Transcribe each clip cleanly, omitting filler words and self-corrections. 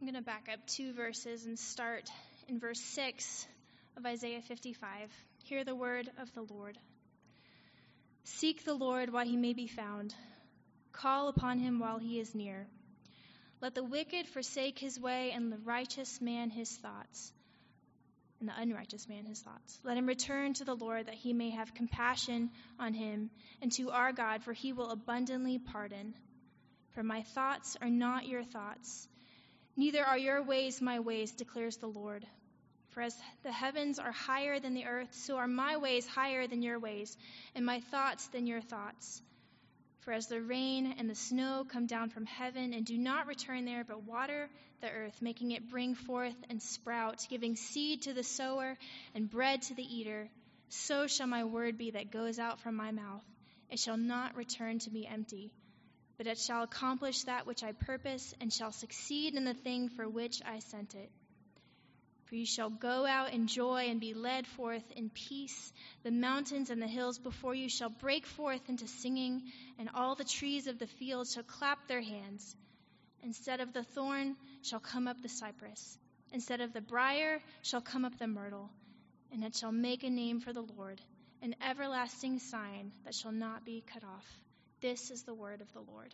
I'm going to back up 2 verses and start in verse 6 of Isaiah 55. Hear the word of the Lord. Seek the Lord while he may be found. Call upon him while he is near. Let the wicked forsake his way, and the righteous man his thoughts. And the unrighteous man his thoughts. Let him return to the Lord, that he may have compassion on him, and to our God, for he will abundantly pardon. For my thoughts are not your thoughts, neither are your ways my ways, declares the Lord. For as the heavens are higher than the earth, so are my ways higher than your ways, and my thoughts than your thoughts. For as the rain and the snow come down from heaven and do not return there, but water the earth, making it bring forth and sprout, giving seed to the sower and bread to the eater, so shall my word be that goes out from my mouth. It shall not return to me empty, but it shall accomplish that which I purpose, and shall succeed in the thing for which I sent it. For you shall go out in joy and be led forth in peace. The mountains and the hills before you shall break forth into singing, and all the trees of the field shall clap their hands. Instead of the thorn shall come up the cypress. Instead of the briar shall come up the myrtle. And it shall make a name for the Lord, an everlasting sign that shall not be cut off. This is the word of the Lord.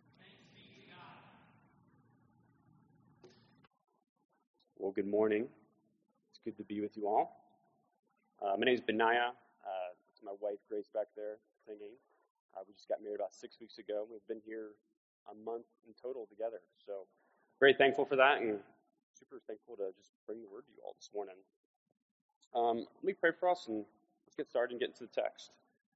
Well, good morning. It's good to be with you all. My name is Benaiah. It's my wife, Grace, back there singing. We just got married about 6 weeks ago. We've been here a month in total together. So very thankful for that, and super thankful to just bring the word to you all this morning. Let me pray for us, and let's get started and get into the text.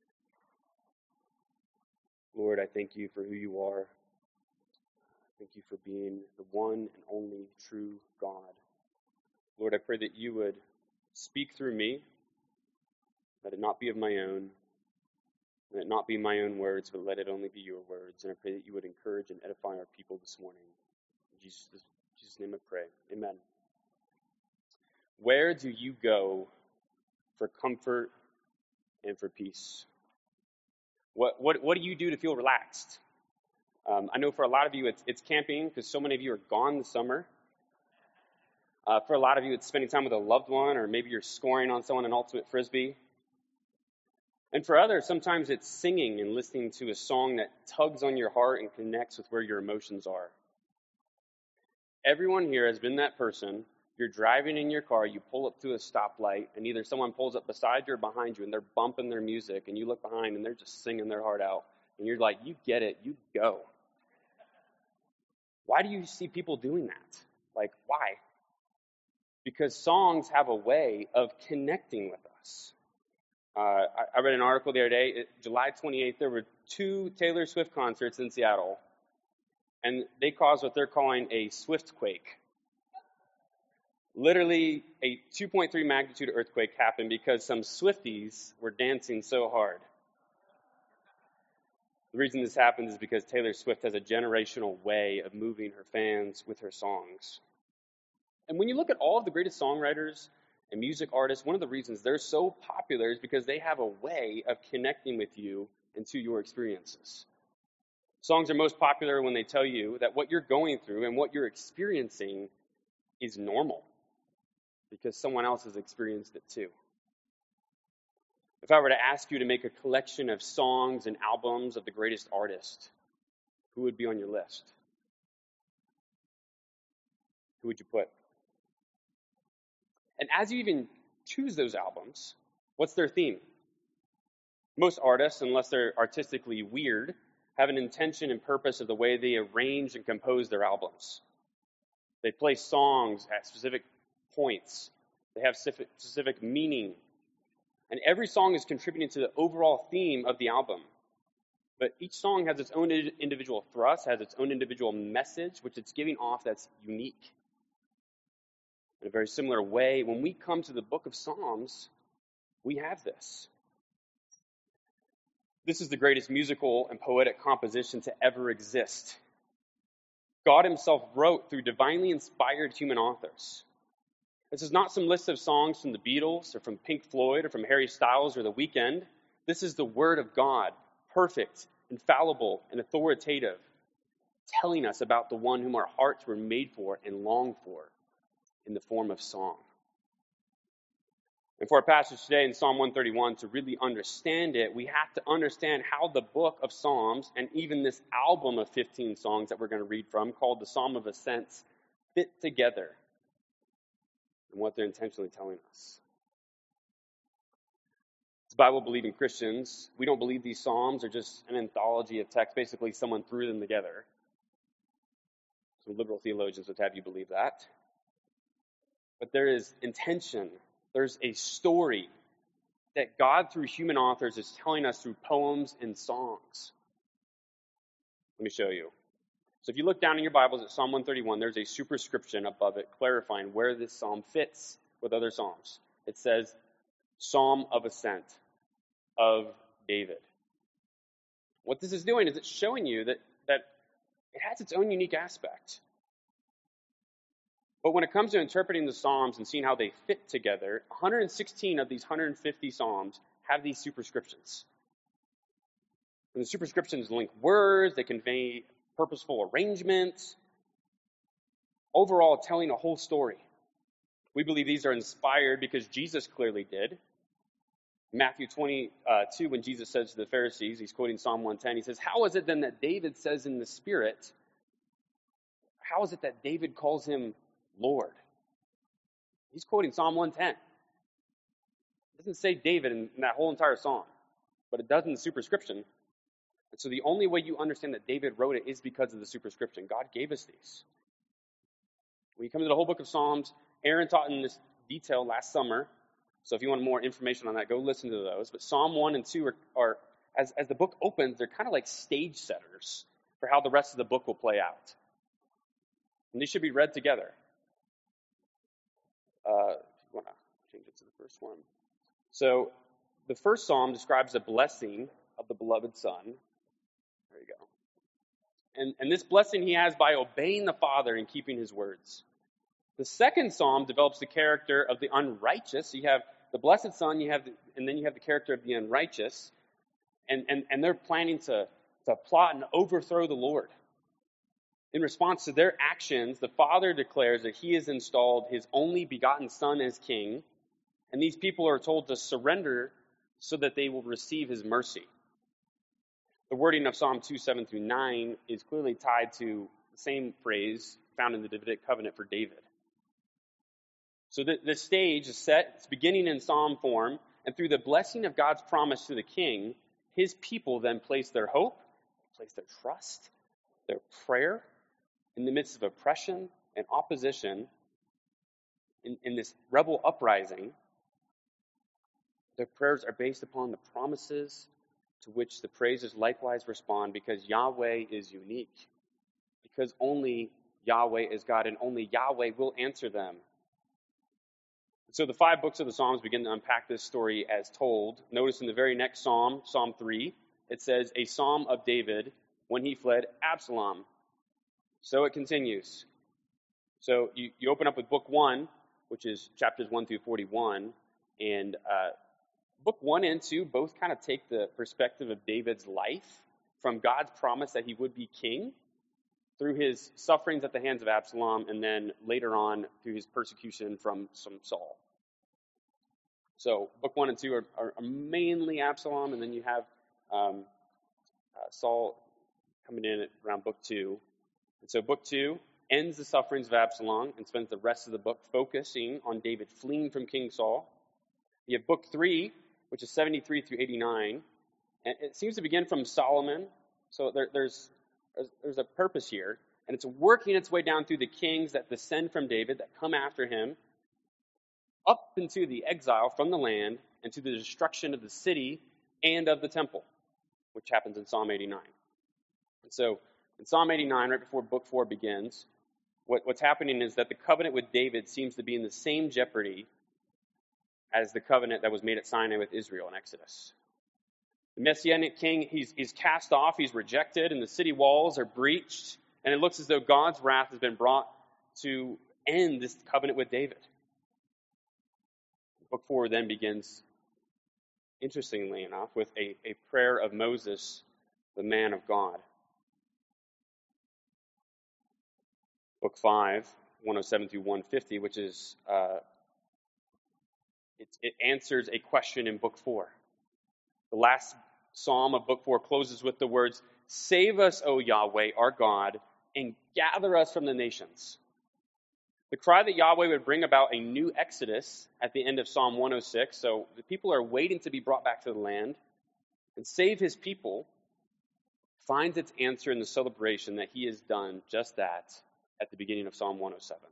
Lord, I thank you for who you are. Thank you for being the one and only true God. Lord, I pray that you would speak through me, let it not be of my own, let it not be my own words, but let it only be your words. And I pray that you would encourage and edify our people this morning. In Jesus' name I pray. Amen. Where do you go for comfort and for peace? What do you do to feel relaxed? I know for a lot of you it's camping, because so many of you are gone this summer. For a lot of you, it's spending time with a loved one, or maybe you're scoring on someone in Ultimate Frisbee. And for others, sometimes it's singing and listening to a song that tugs on your heart and connects with where your emotions are. Everyone here has been that person. You're driving in your car, you pull up to a stoplight, and either someone pulls up beside you or behind you, and they're bumping their music, and you look behind, and they're just singing their heart out. And you're like, you get it, you go. Why do you see people doing that? Like, why? Because songs have a way of connecting with us. I read an article the other day. July 28th, there were 2 Taylor Swift concerts in Seattle, and they caused what they're calling a Swiftquake. Literally, a 2.3 magnitude earthquake happened because some Swifties were dancing so hard. The reason this happens is because Taylor Swift has a generational way of moving her fans with her songs. And when you look at all of the greatest songwriters and music artists, one of the reasons they're so popular is because they have a way of connecting with you and to your experiences. Songs are most popular when they tell you that what you're going through and what you're experiencing is normal, because someone else has experienced it too. If I were to ask you to make a collection of songs and albums of the greatest artists, who would be on your list? Who would you put? And as you even choose those albums, what's their theme? Most artists, unless they're artistically weird, have an intention and purpose of the way they arrange and compose their albums. They play songs at specific points. They have specific meaning. And every song is contributing to the overall theme of the album. But each song has its own individual thrust, has its own individual message, which it's giving off that's unique. In a very similar way, when we come to the book of Psalms, we have this. This is the greatest musical and poetic composition to ever exist. God himself wrote through divinely inspired human authors. This is not some list of songs from the Beatles or from Pink Floyd or from Harry Styles or The Weeknd. This is the Word of God, perfect, infallible, and authoritative. telling us about the one whom our hearts were made for and long for in the form of song. And for our passage today in Psalm 131, to really understand it, we have to understand how the book of Psalms and even this album of 15 songs that we're going to read from, called the Psalm of Ascents, fit together and what they're intentionally telling us. As Bible-believing Christians, we don't believe these Psalms are just an anthology of text. Basically, someone threw them together. Some liberal theologians would have you believe that. But there is intention. There's a story that God, through human authors, is telling us through poems and songs. Let me show you. So if you look down in your Bibles at Psalm 131, there's a superscription above it clarifying where this psalm fits with other psalms. It says, Psalm of Ascent of David. What this is doing is it's showing you that it has its own unique aspect. But when it comes to interpreting the Psalms and seeing how they fit together, 116 of these 150 Psalms have these superscriptions. And the superscriptions link words, they convey purposeful arrangements, overall telling a whole story. We believe these are inspired because Jesus clearly did. Matthew 22, when Jesus says to the Pharisees, he's quoting Psalm 110, he says, how is it then that David says in the Spirit, how is it that David calls him Lord? He's quoting Psalm 110. It doesn't say David in that whole entire psalm, but it does in the superscription. And so the only way you understand that David wrote it is because of the superscription. God gave us these. When you come to the whole book of Psalms, Aaron taught in this detail last summer. So if you want more information on that, go listen to those. But Psalm 1 and 2 are as the book opens, they're kind of like stage setters for how the rest of the book will play out. And these should be read together. If you want to change it to the first one. So the first psalm describes the blessing of the beloved Son. There you go. And this blessing he has by obeying the Father and keeping his words. The second psalm develops the character of the unrighteous. You have the blessed Son, and then you have the character of the unrighteous. And they're planning to plot and overthrow the Lord. In response to their actions, the Father declares that he has installed his only begotten Son as king, and these people are told to surrender so that they will receive his mercy. The wording of Psalm 2, 7 through 9 is clearly tied to the same phrase found in the Davidic covenant for David. So the stage is set, it's beginning in psalm form, and through the blessing of God's promise to the king, his people then place their hope, place their trust, their prayer, in the midst of oppression and opposition, in this rebel uprising. Their prayers are based upon the promises to which the praises likewise respond, because Yahweh is unique. Because only Yahweh is God, and only Yahweh will answer them. So the 5 books of the Psalms begin to unpack this story as told. Notice in the very next psalm, Psalm 3, it says, a psalm of David when he fled Absalom. So it continues. So you open up with book 1, which is chapters 1 through 41, and book 1 and 2 both kind of take the perspective of David's life from God's promise that he would be king through his sufferings at the hands of Absalom, and then later on through his persecution from Saul. So book 1 and 2 are mainly Absalom, and then you have Saul coming in around book 2. And so book 2 ends the sufferings of Absalom and spends the rest of the book focusing on David fleeing from King Saul. You have book 3, which is 73 through 89, and it seems to begin from Solomon. So there's a purpose here, and it's working its way down through the kings that descend from David, that come after him, up into the exile from the land, and to the destruction of the city and of the temple, which happens in Psalm 89. And so in Psalm 89, right before book 4 begins, what's happening is that the covenant with David seems to be in the same jeopardy as the covenant that was made at Sinai with Israel in Exodus. The Messianic king, he's cast off, he's rejected, and the city walls are breached, and it looks as though God's wrath has been brought to end this covenant with David. Book 4 then begins, interestingly enough, with a prayer of Moses, the man of God. Book 5, 107 through 150, which is, it answers a question in Book 4. The last psalm of Book 4 closes with the words, "Save us, O Yahweh, our God, and gather us from the nations." The cry that Yahweh would bring about a new exodus at the end of Psalm 106, so the people are waiting to be brought back to the land and save his people, finds its answer in the celebration that he has done just that at the beginning of Psalm 107.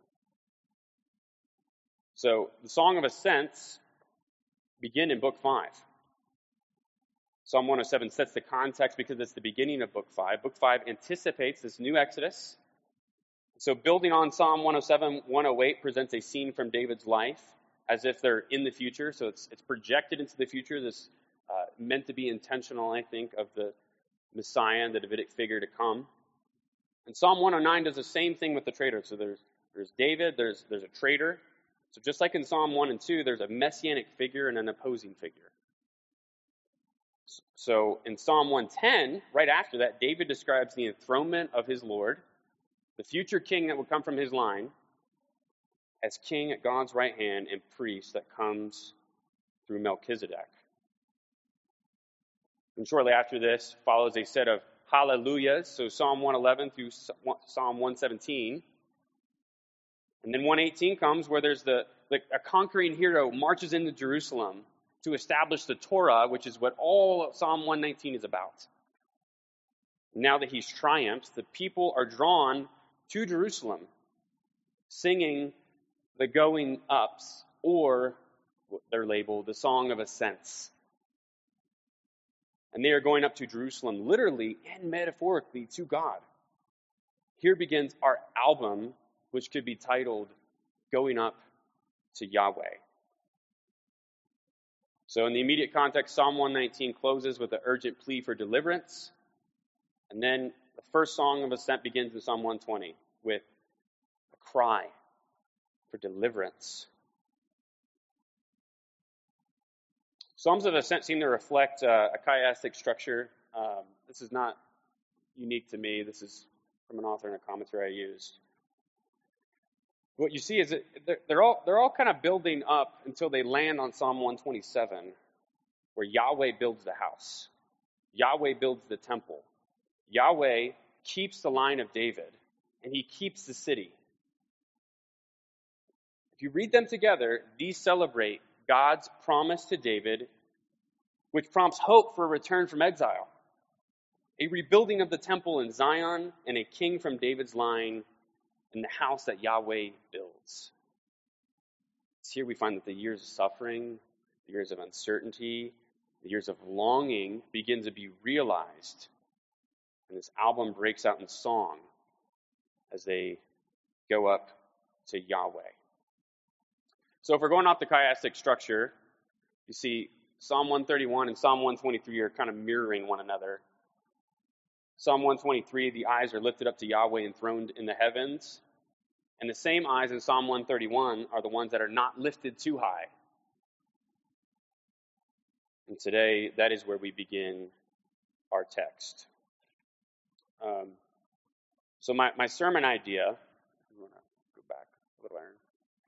So the Song of Ascents begin in Book 5. Psalm 107 sets the context because it's the beginning of Book 5. Book 5 anticipates this new exodus. So building on Psalm 107, 108 presents a scene from David's life as if they're in the future. So it's projected into the future, this meant to be intentional, I think, of the Messiah and the Davidic figure to come. And Psalm 109 does the same thing with the traitor. So there's David, there's a traitor. So just like in Psalm 1 and 2, there's a messianic figure and an opposing figure. So in Psalm 110, right after that, David describes the enthronement of his Lord, the future king that will come from his line, as king at God's right hand and priest that comes through Melchizedek. And shortly after this follows a set of hallelujahs, so Psalm 111 through Psalm 117. And then 118 comes where there's a conquering hero marches into Jerusalem to establish the Torah, which is what all of Psalm 119 is about. Now that he's triumphed, the people are drawn to Jerusalem, singing the going ups, or what they're labeled the Song of Ascents. And they are going up to Jerusalem, literally and metaphorically, to God. Here begins our album, which could be titled Going Up to Yahweh. So in the immediate context, Psalm 119 closes with an urgent plea for deliverance. And then the first song of ascent begins in Psalm 120 with a cry for deliverance. Psalms of ascent seem to reflect a chiastic structure. This is not unique to me. This is from an author in a commentary I used. What you see is that they're all kind of building up until they land on Psalm 127, where Yahweh builds the house. Yahweh builds the temple. Yahweh keeps the line of David, and he keeps the city. If you read them together, these celebrate God's promise to David, which prompts hope for a return from exile, a rebuilding of the temple in Zion, and a king from David's line in the house that Yahweh builds. It's here we find that the years of suffering, the years of uncertainty, the years of longing begin to be realized. And this album breaks out in song as they go up to Yahweh. So if we're going off the chiastic structure, you see Psalm 131 and Psalm 123 are kind of mirroring one another. Psalm 123, the eyes are lifted up to Yahweh enthroned in the heavens. And the same eyes in Psalm 131 are the ones that are not lifted too high. And today, that is where we begin our text. So my sermon idea, I'm going to go back a little iron.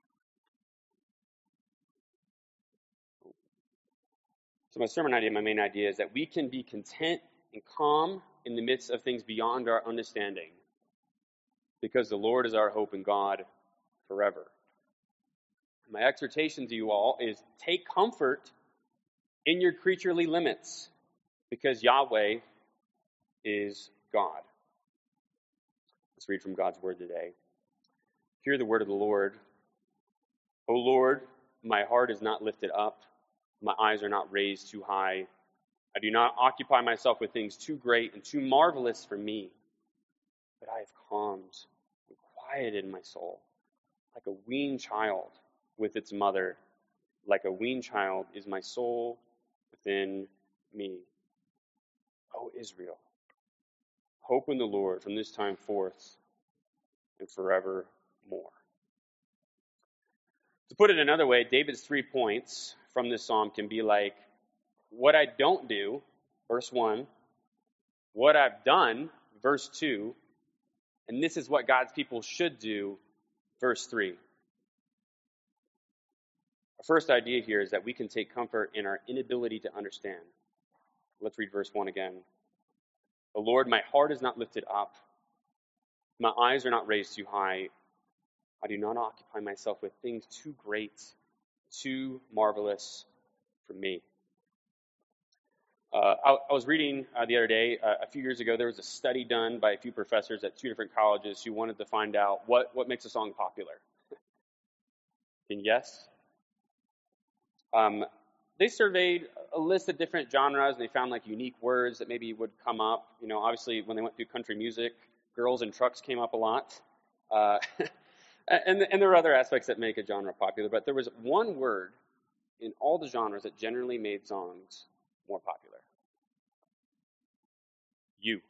So my sermon idea, my main idea is that we can be content and calm in the midst of things beyond our understanding, because the Lord is our hope in God forever. My exhortation to you all is take comfort in your creaturely limits, because Yahweh is God. Let's read from God's word today. Hear the word of the Lord. O Lord, my heart is not lifted up, my eyes are not raised too high. I do not occupy myself with things too great and too marvelous for me, but I have calmed and quieted my soul, like a weaned child with its mother. Like a weaned child is my soul within me. O Israel, hope in the Lord from this time forth and forevermore. To put it another way, David's 3 points from this psalm can be like, what I don't do, verse 1, what I've done, verse 2, And this is what God's people should do. Verse 3. Our first idea here is that we can take comfort in our inability to understand. Let's read verse 1 again. O Lord, my heart is not lifted up. My eyes are not raised too high. I do not occupy myself with things too great, too marvelous for me. I was reading the other day, a few years ago, there was a study done by a few professors at two different colleges who wanted to find out what makes a song popular. Can you guess? They surveyed a list of different genres, and they found like unique words that maybe would come up. You know, obviously when they went through country music, girls and trucks came up a lot. And there are other aspects that make a genre popular, but there was one word in all the genres that generally made songs more popular. You.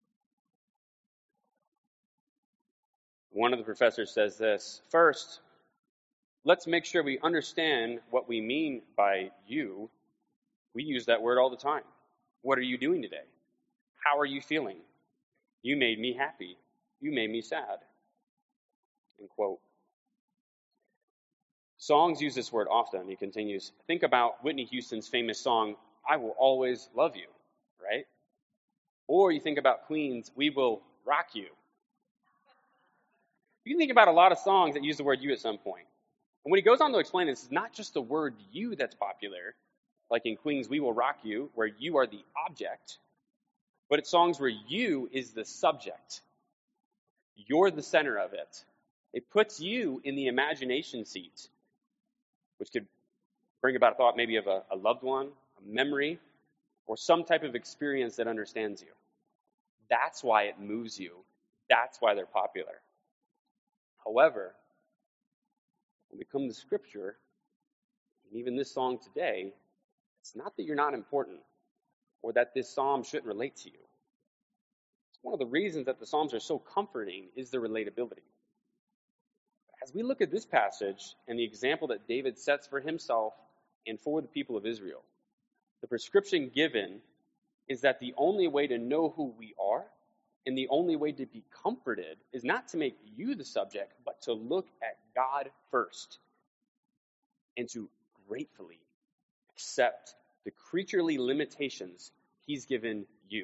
One of the professors says this: first, let's make sure we understand what we mean by you. We use that word all the time. What are you doing today? How are you feeling? You made me happy. You made me sad. End quote. Songs use this word often. He continues, think about Whitney Houston's famous song, I Will Always Love You, right? Or you think about Queen's, We Will Rock You. You can think about a lot of songs that use the word you at some point. And when he goes on to explain this, it's not just the word you that's popular, like in Queen's We Will Rock You, where you are the object, but it's songs where you is the subject. You're the center of it. It puts you in the imagination seat, which could bring about a thought maybe of a loved one, a memory, or some type of experience that understands you. That's why it moves you. That's why they're popular. However, when we come to Scripture, and even this song today, it's not that you're not important or that this psalm shouldn't relate to you. It's one of the reasons that the Psalms are so comforting is the relatability. As we look at this passage and the example that David sets for himself and for the people of Israel, the prescription given is that the only way to know who we are and the only way to be comforted is not to make you the subject, but to look at God first and to gratefully accept the creaturely limitations he's given you.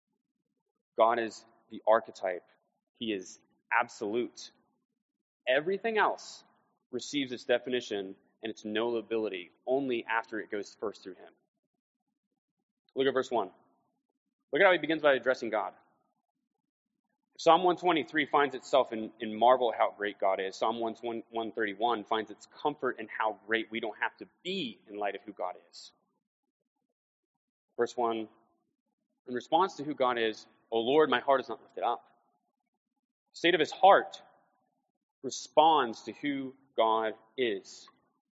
God is the archetype. He is absolute. Everything else receives its definition and its knowability only after it goes first through him. Look at verse 1. Look at how he begins by addressing God. Psalm 123 finds itself in marvel how great God is. Psalm 131 finds its comfort in how great we don't have to be in light of who God is. Verse 1, in response to who God is, O Lord, my heart is not lifted up. The state of his heart responds to who God is.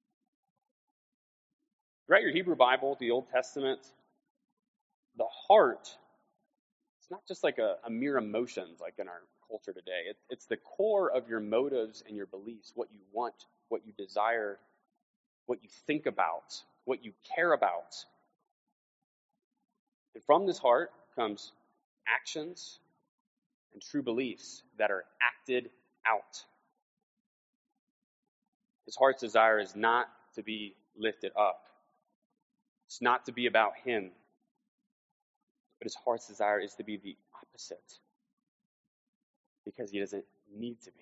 Throughout your Hebrew Bible, the Old Testament, the heart, it's not just like a mere emotions like in our culture today. It's the core of your motives and your beliefs, what you want, what you desire, what you think about, what you care about. And from this heart comes actions and true beliefs that are acted out. His heart's desire is not to be lifted up. It's not to be about him. But his heart's desire is to be the opposite. Because he doesn't need to be.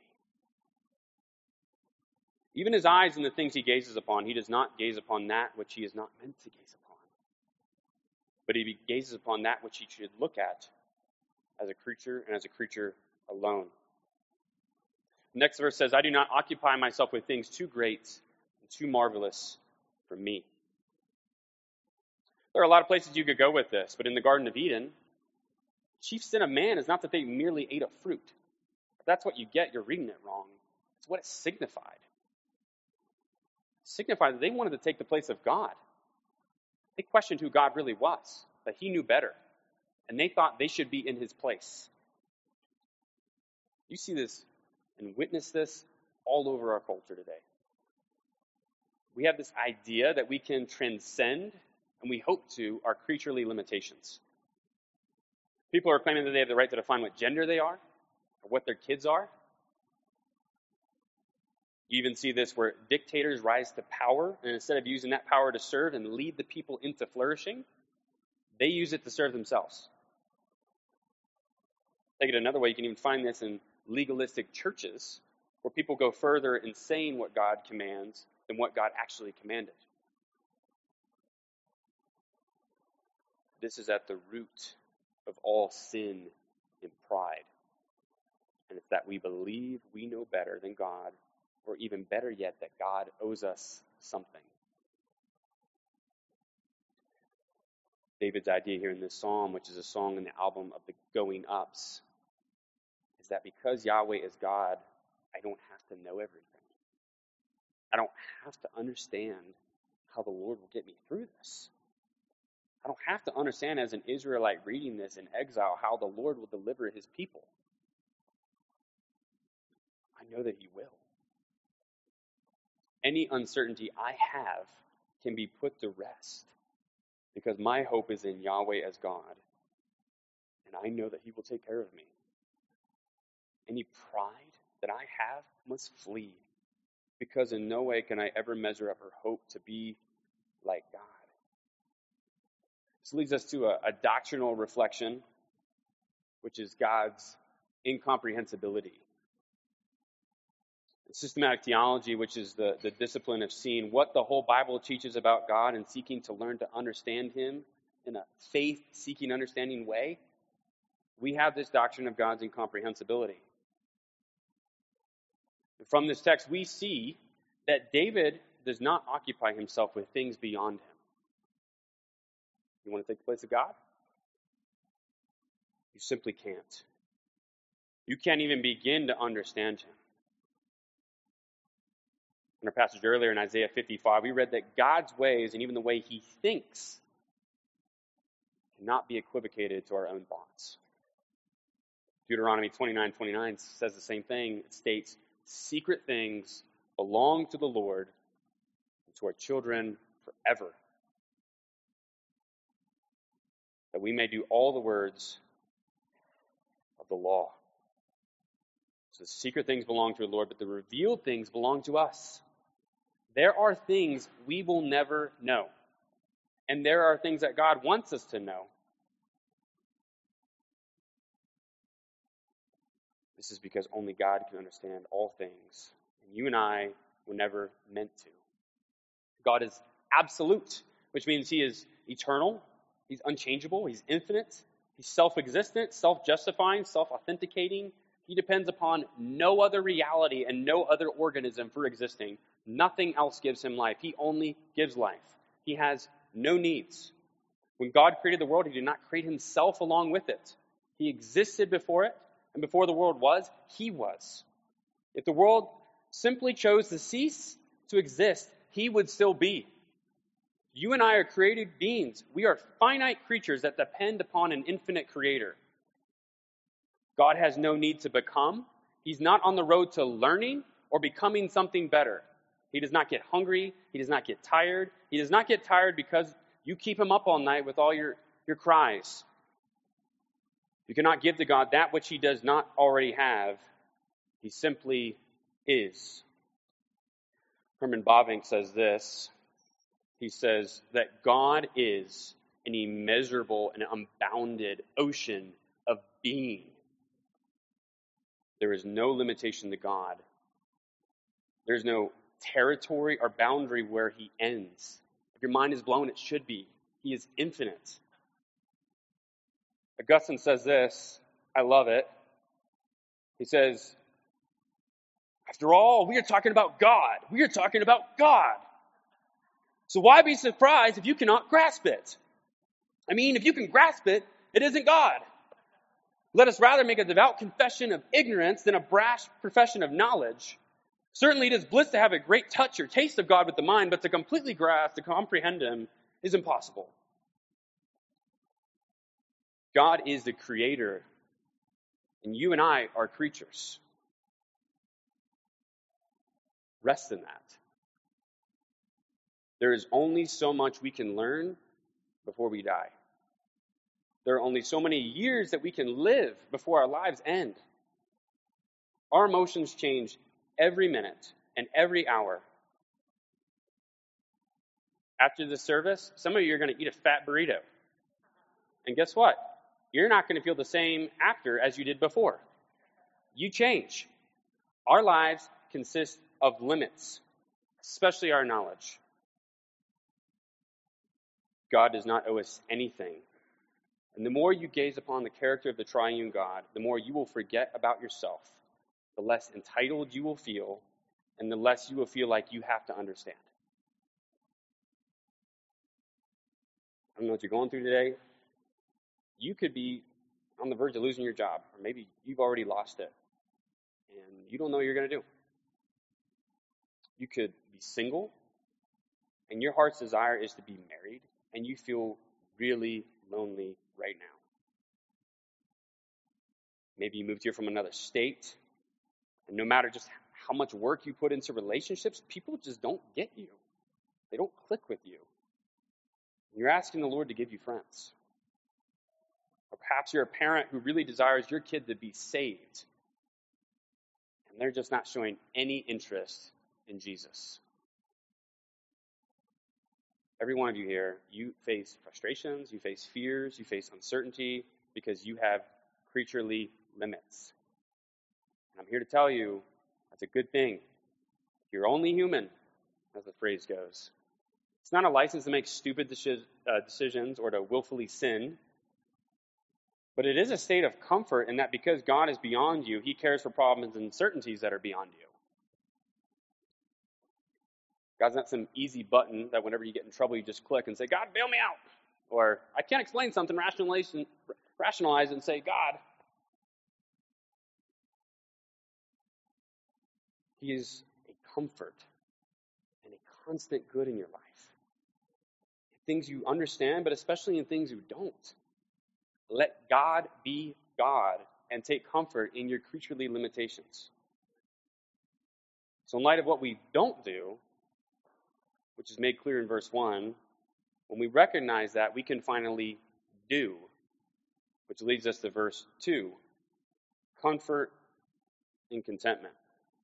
Even his eyes and the things he gazes upon, he does not gaze upon that which he is not meant to gaze upon. But he gazes upon that which he should look at as a creature and as a creature alone. The next verse says, I do not occupy myself with things too great and too marvelous for me. There are a lot of places you could go with this, but in the Garden of Eden, the chief sin of man is not that they merely ate a fruit. If that's what you get, you're reading it wrong. It's what it signified. It signified that they wanted to take the place of God. They questioned who God really was, that he knew better, and they thought they should be in his place. You see this and witness this all over our culture today. We have this idea that we can transcend, and we hope to, our creaturely limitations. People are claiming that they have the right to define what gender they are, or what their kids are. You even see this where dictators rise to power, and instead of using that power to serve and lead the people into flourishing, they use it to serve themselves. Take it another way, you can even find this in legalistic churches, where people go further in saying what God commands than what God actually commanded. This is at the root of all sin and pride. And it's that we believe we know better than God, or even better yet, that God owes us something. David's idea here in this psalm, which is a song in the album of the Going Ups, is that because Yahweh is God, I don't have to know everything. I don't have to understand how the Lord will get me through this. I don't have to understand as an Israelite reading this in exile how the Lord will deliver his people. I know that he will. Any uncertainty I have can be put to rest because my hope is in Yahweh as God, and I know that he will take care of me. Any pride that I have must flee, because in no way can I ever measure up or hope to be like God. This leads us to a doctrinal reflection, which is God's incomprehensibility. Systematic theology, which is the discipline of seeing what the whole Bible teaches about God and seeking to learn to understand him in a faith-seeking, understanding way, we have this doctrine of God's incomprehensibility. From this text, we see that David does not occupy himself with things beyond him. You want to take the place of God? You simply can't. You can't even begin to understand him. In our passage earlier in Isaiah 55, we read that God's ways and even the way he thinks cannot be equivocated to our own thoughts. Deuteronomy 29:29 says the same thing. It states, secret things belong to the Lord and to our children forever, that we may do all the words of the law. So the secret things belong to the Lord, but the revealed things belong to us. There are things we will never know. And there are things that God wants us to know. This is because only God can understand all things. And you and I were never meant to. God is absolute, which means he is eternal. He's unchangeable. He's infinite. He's self-existent, self-justifying, self-authenticating. He depends upon no other reality and no other organism for existing. Nothing else gives him life. He only gives life. He has no needs. When God created the world, he did not create himself along with it. He existed before it, and before the world was, he was. If the world simply chose to cease to exist, he would still be. You and I are created beings. We are finite creatures that depend upon an infinite creator. God has no need to become. He's not on the road to learning or becoming something better. He does not get hungry. He does not get tired. He does not get tired because you keep him up all night with all your cries. You cannot give to God that which he does not already have. He simply is. Herman Bavinck says this. He says that God is an immeasurable and unbounded ocean of being. There is no limitation to God. There's no territory or boundary where he ends. If your mind is blown, it should be. He is infinite. Augustine says this. I love it. He says, after all, we are talking about God. We are talking about God. So why be surprised if you cannot grasp it? I mean, if you can grasp it, it isn't God. Let us rather make a devout confession of ignorance than a brash profession of knowledge. Certainly it is bliss to have a great touch or taste of God with the mind, but to completely grasp, to comprehend him, is impossible. God is the creator, and you and I are creatures. Rest in that. There is only so much we can learn before we die. There are only so many years that we can live before our lives end. Our emotions change every minute and every hour. After the service, some of you are going to eat a fat burrito. And guess what? You're not going to feel the same after as you did before. You change. Our lives consist of limits, especially our knowledge. God does not owe us anything. And the more you gaze upon the character of the triune God, the more you will forget about yourself, the less entitled you will feel, and the less you will feel like you have to understand. I don't know what you're going through today. You could be on the verge of losing your job, or maybe you've already lost it, and you don't know what you're going to do. You could be single, and your heart's desire is to be married, and you feel really lonely right now. Maybe you moved here from another state, and no matter just how much work you put into relationships, people just don't get you. They don't click with you. You're asking the Lord to give you friends. Or perhaps you're a parent who really desires your kid to be saved, and they're just not showing any interest in Jesus. Every one of you here, you face frustrations, you face fears, you face uncertainty because you have creaturely limits. And I'm here to tell you that's a good thing. You're only human, as the phrase goes. It's not a license to make stupid decisions or to willfully sin. But it is a state of comfort in that because God is beyond you, he cares for problems and uncertainties that are beyond you. God's not some easy button that whenever you get in trouble, you just click and say, God, bail me out. Or I can't explain something, rationalize it and say, God. He is a comfort and a constant good in your life. Things you understand, but especially in things you don't. Let God be God and take comfort in your creaturely limitations. So in light of what we don't do, which is made clear in verse 1, when we recognize that, we can finally do, which leads us to verse 2, comfort and contentment.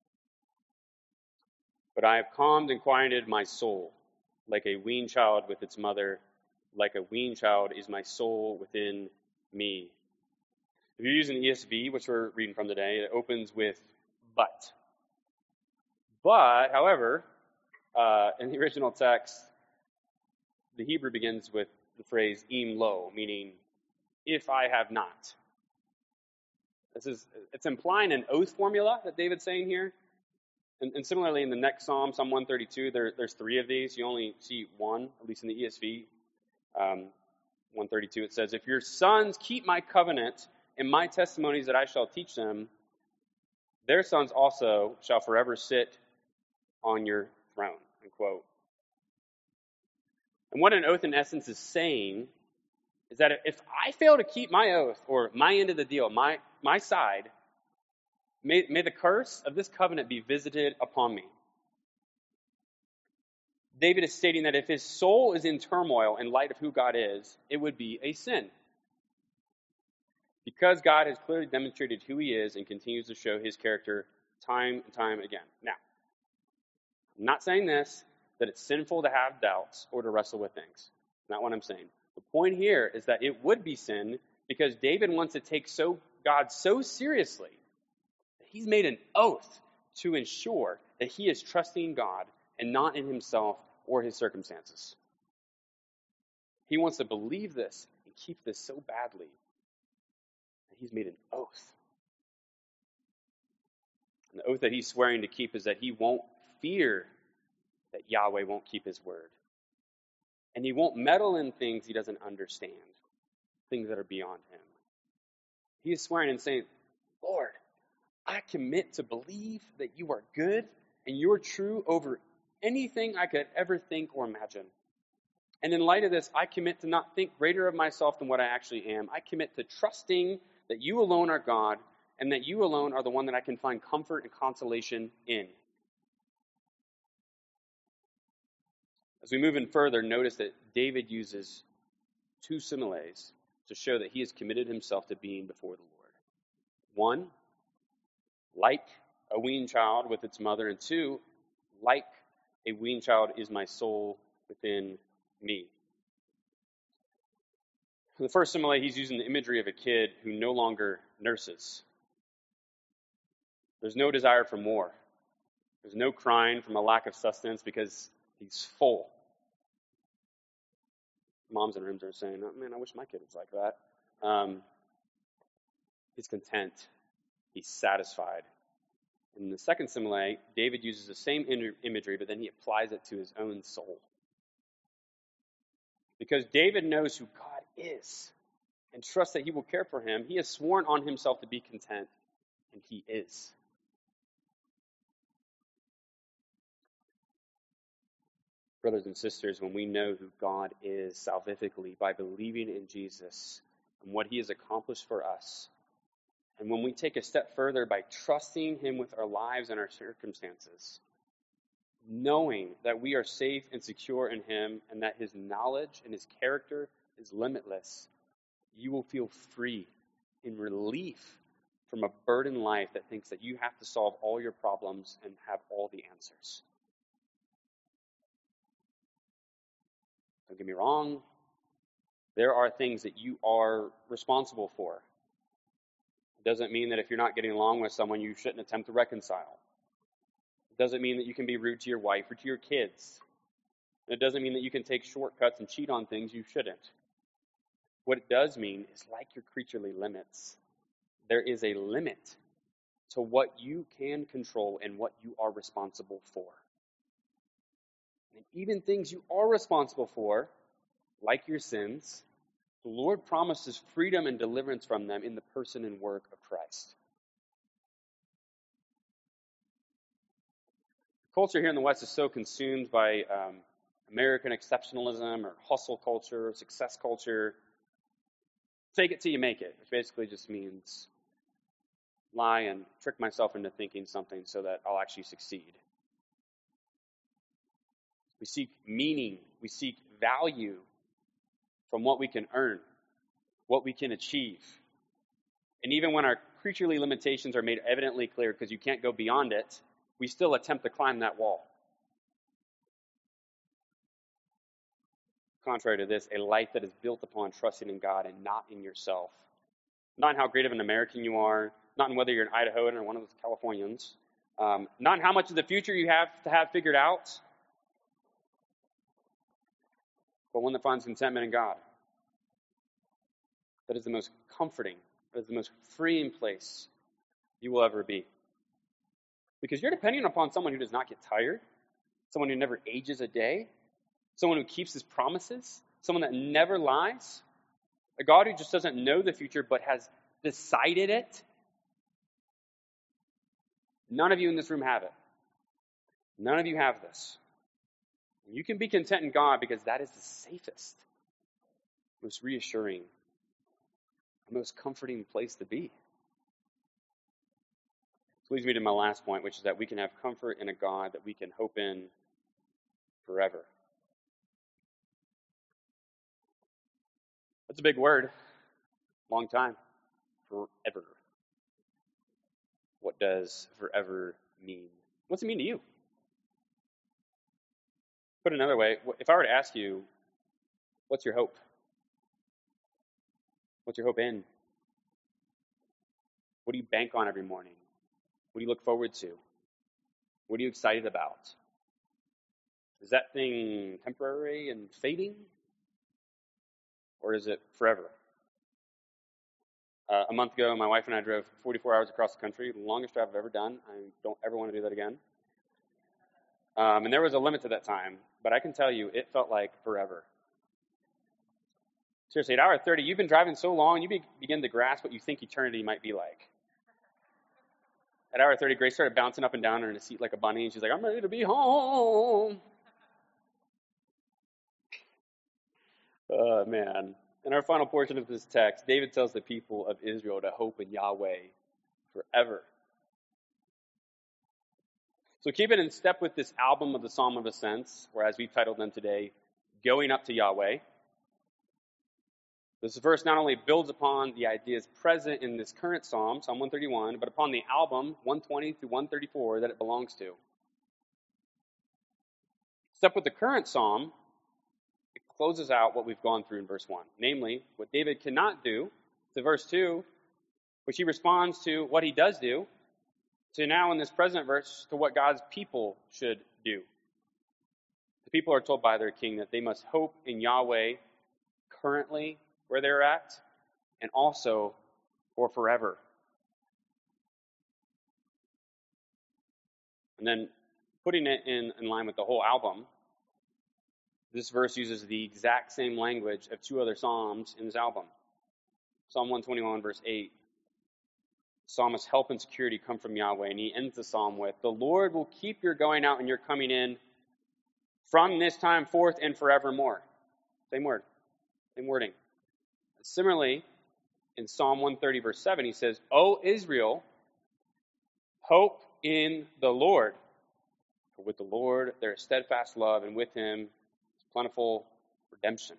But I have calmed and quieted my soul, like a weaned child with its mother, like a weaned child is my soul within me. If you're using ESV, which we're reading from today, it opens with but. But, however, in the original text, the Hebrew begins with the phrase im lo, meaning if I have not. It's implying an oath formula that David's saying here. And similarly, in the next Psalm, Psalm 132, there's three of these. You only see one, at least in the ESV. 132, it says, if your sons keep my covenant and my testimonies that I shall teach them, their sons also shall forever sit on your throne, unquote. And what an oath in essence is saying is that if I fail to keep my oath or my end of the deal, my side, may the curse of this covenant be visited upon me. David is stating that if his soul is in turmoil in light of who God is, it would be a sin. Because God has clearly demonstrated who he is and continues to show his character time and time again. Now, I'm not saying this, that it's sinful to have doubts or to wrestle with things. Not what I'm saying. The point here is that it would be sin because David wants to take God so seriously that he's made an oath to ensure that he is trusting God and not in himself or his circumstances. He wants to believe this and keep this so badly that he's made an oath. And the oath that he's swearing to keep is that he won't fear that Yahweh won't keep his word. And he won't meddle in things he doesn't understand, things that are beyond him. He is swearing and saying, Lord, I commit to believe that you are good and you're true over anything I could ever think or imagine. And in light of this, I commit to not think greater of myself than what I actually am. I commit to trusting that you alone are God and that you alone are the one that I can find comfort and consolation in. As we move in further, notice that David uses two similes to show that he has committed himself to being before the Lord. One, like a weaned child with its mother, and 2, like a weaned child is my soul within me. For the first simile, he's using the imagery of a kid who no longer nurses. There's no desire for more. There's no crying from a lack of sustenance because he's full. Moms in rooms are saying, oh, man, I wish my kid was like that. He's content. He's satisfied. In the second simile, David uses the same imagery, but then he applies it to his own soul. Because David knows who God is and trusts that he will care for him, he has sworn on himself to be content, and he is. Brothers and sisters, when we know who God is salvifically by believing in Jesus and what he has accomplished for us, and when we take a step further by trusting him with our lives and our circumstances, knowing that we are safe and secure in him and that his knowledge and his character is limitless, you will feel free in relief from a burdened life that thinks that you have to solve all your problems and have all the answers. Don't get me wrong. There are things that you are responsible for. It doesn't mean that if you're not getting along with someone, you shouldn't attempt to reconcile. It doesn't mean that you can be rude to your wife or to your kids. It doesn't mean that you can take shortcuts and cheat on things you shouldn't. What it does mean is, like your creaturely limits, there is a limit to what you can control and what you are responsible for. And even things you are responsible for, like your sins, the Lord promises freedom and deliverance from them in the person and work of Christ. The culture here in the West is so consumed by American exceptionalism or hustle culture, success culture. Fake it till you make it, which basically just means lie and trick myself into thinking something so that I'll actually succeed. We seek meaning, we seek value from what we can earn, what we can achieve. And even when our creaturely limitations are made evidently clear because you can't go beyond it, we still attempt to climb that wall. Contrary to this, a life that is built upon trusting in God and not in yourself. Not in how great of an American you are, not in whether you're an Idahoan or one of those Californians, not in how much of the future you have to have figured out, but one that finds contentment in God. That is the most comforting, that is the most freeing place you will ever be. Because you're depending upon someone who does not get tired, someone who never ages a day, someone who keeps his promises, someone that never lies, a God who just doesn't know the future but has decided it. None of you in this room have it. None of you have this. You can be content in God because that is the safest, most reassuring, most comforting place to be. This leads me to my last point, which is that we can have comfort in a God that we can hope in forever. That's a big word. Long time. Forever. What does forever mean? What's it mean to you? Put another way, if I were to ask you, what's your hope? What's your hope in? What do you bank on every morning? What do you look forward to? What are you excited about? Is that thing temporary and fading? Or is it forever? A month ago, my wife and I drove 44 hours across the country, the longest drive I've ever done. I don't ever want to do that again. And there was a limit to that time, but I can tell you, it felt like forever. Seriously, at hour 30, you've been driving so long, you begin to grasp what you think eternity might be like. At hour 30, Grace started bouncing up and down in a seat like a bunny, and she's like, I'm ready to be home. Oh, man. In our final portion of this text, David tells the people of Israel to hope in Yahweh forever. So keep it in step with this album of the Psalm of Ascents, or as we've titled them today, Going Up to Yahweh. This verse not only builds upon the ideas present in this current psalm, Psalm 131, but upon the album 120 through 134 that it belongs to. Except with the current psalm, it closes out what we've gone through in verse 1, namely, what David cannot do, to verse 2, which he responds to what he does do, to now in this present verse, to what God's people should do. The people are told by their king that they must hope in Yahweh currently where they're at, and also for forever. And then putting it in line with the whole album, this verse uses the exact same language of two other psalms in this album. Psalm 121, verse 8. Psalmist's help and security come from Yahweh, and he ends the psalm with, "The Lord will keep your going out and your coming in from this time forth and forevermore." Same word, same wording. Similarly, in Psalm 130, verse 7, he says, "O Israel, hope in the Lord. For with the Lord there is steadfast love, and with him is plentiful redemption."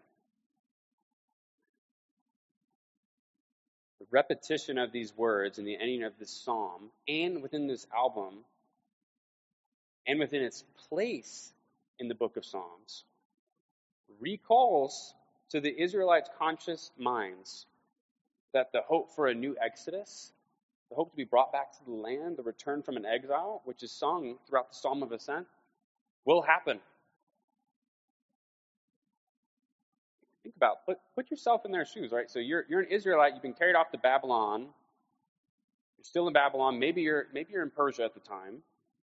The repetition of these words in the ending of this psalm, and within this album, and within its place in the book of Psalms, recalls to the Israelites' conscious minds that the hope for a new exodus, the hope to be brought back to the land, the return from an exile, which is sung throughout the Psalm of Ascent, will happen. Think about, put yourself in their shoes, right? So you're an Israelite, you've been carried off to Babylon, you're still in Babylon, maybe you're in Persia at the time,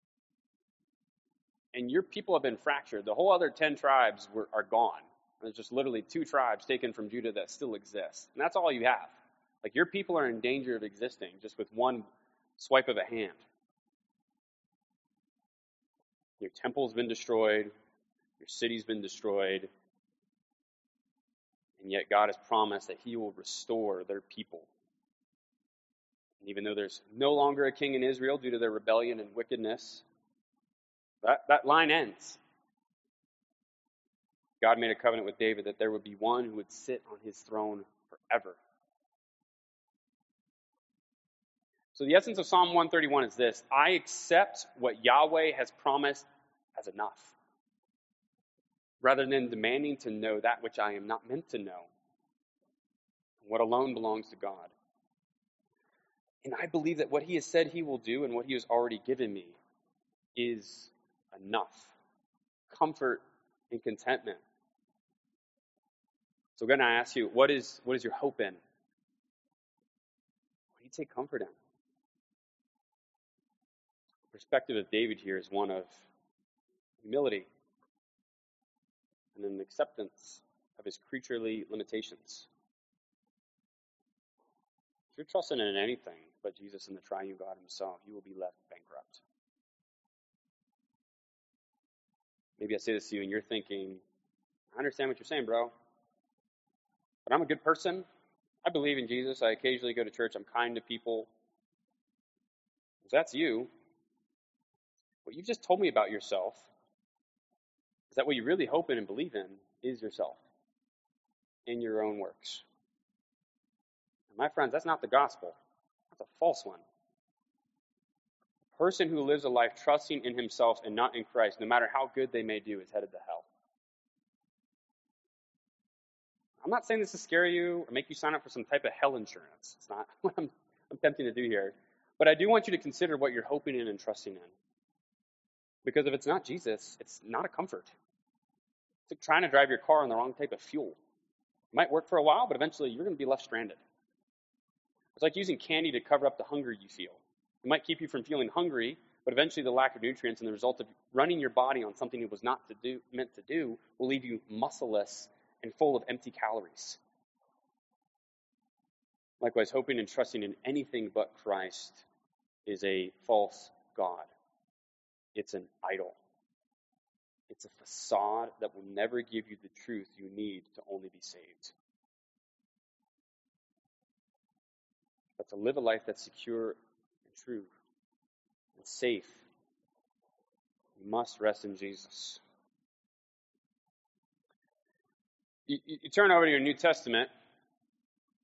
and your people have been fractured. The whole other 10 tribes are gone. There's just literally 2 tribes taken from Judah that still exist. And that's all you have. Like, your people are in danger of existing just with one swipe of a hand. Your temple's been destroyed. Your city's been destroyed. And yet God has promised that he will restore their people. And even though there's no longer a king in Israel due to their rebellion and wickedness, that line ends. God made a covenant with David that there would be one who would sit on his throne forever. So the essence of Psalm 131 is this: I accept what Yahweh has promised as enough, rather than demanding to know that which I am not meant to know, what alone belongs to God. And I believe that what he has said he will do and what he has already given me is enough. Comfort and contentment. So again, I ask you, what is your hope in? What do you take comfort in? The perspective of David here is one of humility and an acceptance of his creaturely limitations. If you're trusting in anything but Jesus and the triune God himself, you will be left bankrupt. Maybe I say this to you and you're thinking, I understand what you're saying, bro, but I'm a good person. I believe in Jesus. I occasionally go to church. I'm kind to people. If that's you, what you just told me about yourself is that what you really hope in and believe in is yourself and your own works. And my friends, that's not the gospel. That's a false one. A person who lives a life trusting in himself and not in Christ, no matter how good they may do, is headed to hell. I'm not saying this to scare you or make you sign up for some type of hell insurance. It's not what I'm attempting to do here. But I do want you to consider what you're hoping in and trusting in. Because if it's not Jesus, it's not a comfort. It's like trying to drive your car on the wrong type of fuel. It might work for a while, but eventually you're going to be left stranded. It's like using candy to cover up the hunger you feel. It might keep you from feeling hungry, but eventually the lack of nutrients and the result of running your body on something it was not meant to do will leave you muscleless and full of empty calories. Likewise, hoping and trusting in anything but Christ is a false god. It's an idol. It's a facade that will never give you the truth you need to only be saved. But to live a life that's secure and true and safe, you must rest in Jesus. You turn over to your New Testament,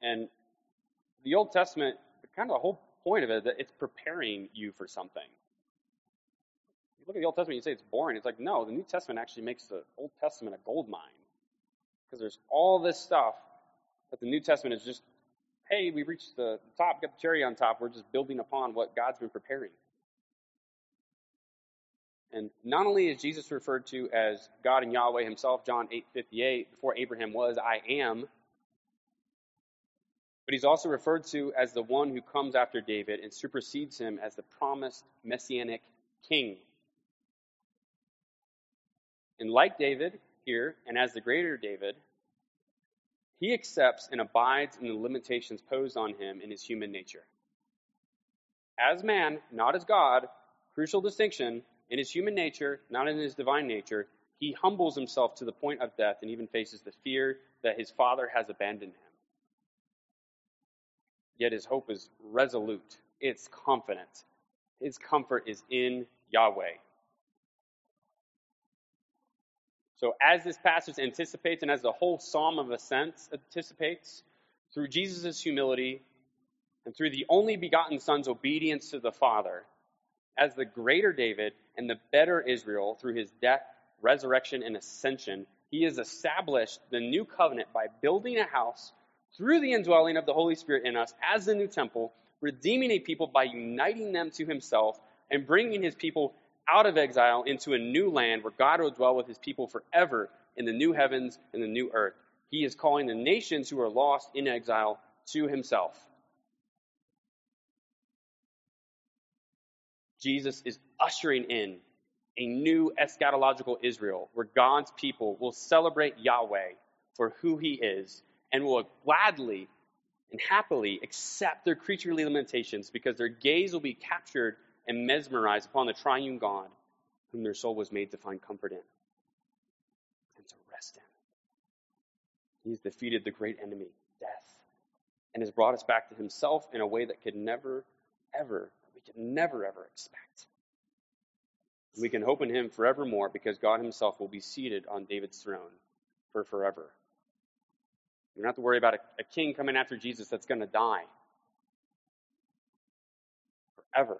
And the Old Testament, kind of the whole point of it, that it's preparing you for something. You look at the Old Testament, you say it's boring. It's like, no, the New Testament actually makes the Old Testament a gold mine. Because there's all this stuff that the New Testament is just, hey, we reached the top, got the cherry on top. We're just building upon what God's been preparing. And not only is Jesus referred to as God and Yahweh himself, John 8:58, before Abraham was, I am, but he's also referred to as the one who comes after David and supersedes him as the promised messianic king. And like David here, and as the greater David, he accepts and abides in the limitations posed on him in his human nature. As man, not as God, crucial distinction, in his human nature, not in his divine nature, he humbles himself to the point of death and even faces the fear that his Father has abandoned him. Yet his hope is resolute. It's confident. His comfort is in Yahweh. So as this passage anticipates, and as the whole Psalm of Ascent anticipates, through Jesus' humility and through the only begotten Son's obedience to the Father, as the greater David and the better Israel, through his death, resurrection, and ascension, he has established the new covenant by building a house through the indwelling of the Holy Spirit in us as the new temple, redeeming a people by uniting them to himself and bringing his people out of exile into a new land where God will dwell with his people forever in the new heavens and the new earth. He is calling the nations who are lost in exile to himself. Jesus is ushering in a new eschatological Israel where God's people will celebrate Yahweh for who he is and will gladly and happily accept their creaturely limitations because their gaze will be captured and mesmerized upon the triune God whom their soul was made to find comfort in and to rest in. He's defeated the great enemy, death, and has brought us back to himself in a way that could never, ever expect. We can hope in him forevermore because God himself will be seated on David's throne for forever. You don't have to worry about a king coming after Jesus that's going to die forever.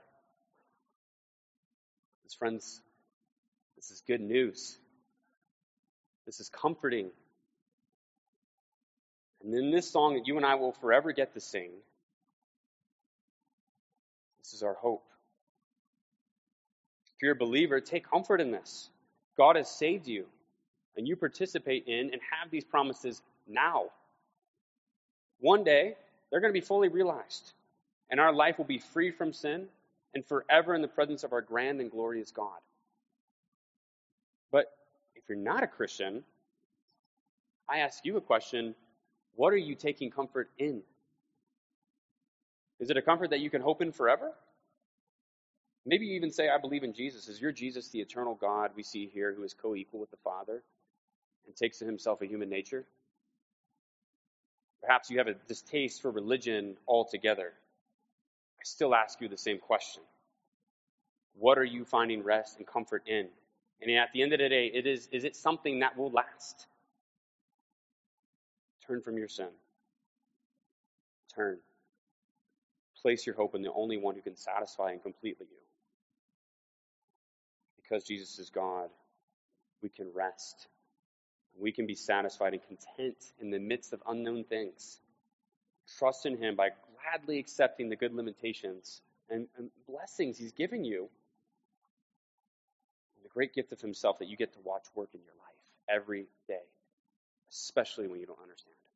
Friends, this is good news. This is comforting. And in this song that you and I will forever get to sing, this is our hope. If you're a believer, take comfort in this. God has saved you, and you participate in and have these promises now. One day, they're going to be fully realized, and our life will be free from sin and forever in the presence of our grand and glorious God. But if you're not a Christian, I ask you a question: what are you taking comfort in? Is it a comfort that you can hope in forever? Maybe you even say, I believe in Jesus. Is your Jesus the eternal God we see here who is co-equal with the Father and takes to himself a human nature? Perhaps you have a distaste for religion altogether. I still ask you the same question. What are you finding rest and comfort in? And at the end of the day, is it something that will last? Turn from your sin. Turn. Place your hope in the only one who can satisfy and completely you. Because Jesus is God, we can rest. We can be satisfied and content in the midst of unknown things. Trust in him by gladly accepting the good limitations and blessings he's given you. And the great gift of himself that you get to watch work in your life every day, especially when you don't understand.